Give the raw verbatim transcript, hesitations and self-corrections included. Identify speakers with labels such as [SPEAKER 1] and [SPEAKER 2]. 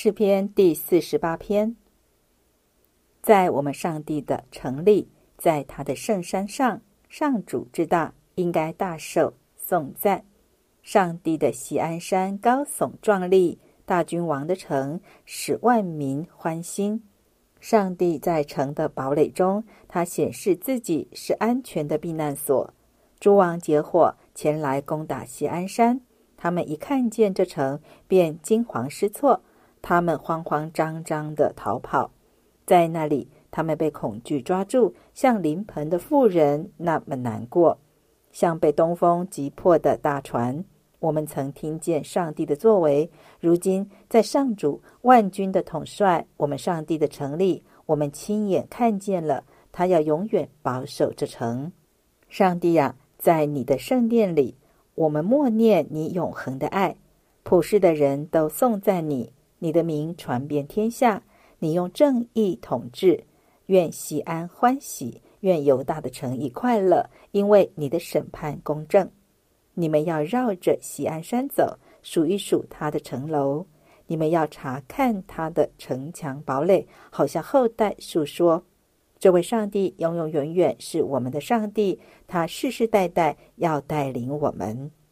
[SPEAKER 1] 诗篇第四十八篇。在我们上帝的城里，在他的圣山上，上主之大，应该大受颂赞。上帝的锡安山高耸壮丽，大君王的城使万民欢心。上帝在城的堡垒中，他显示自己是安全的避难所。诸王结伙前来攻打锡安山，他们一看见这城，便惊惶失措，他们慌慌张张地逃跑。在那里，他们被恐惧抓住，像临盆的妇人那么难过，像被东风击破的大船。我们曾听见上帝的作为，如今在上主万军的统帅，我们上帝的城里，我们亲眼看见了，他要永远保守这城。上帝啊，在你的圣殿里，我们默念你永恒的爱，普世的人都颂赞你，你的名传遍天下，你用正义统治。愿锡安欢喜，愿犹大的城邑快乐，因为你的审判公正。你们要绕着锡安山走，数一数他的城楼，你们要查看他的城墙堡垒，好向后代述说。这位上帝永永远远是我们的上帝，他世世代代要带领我们。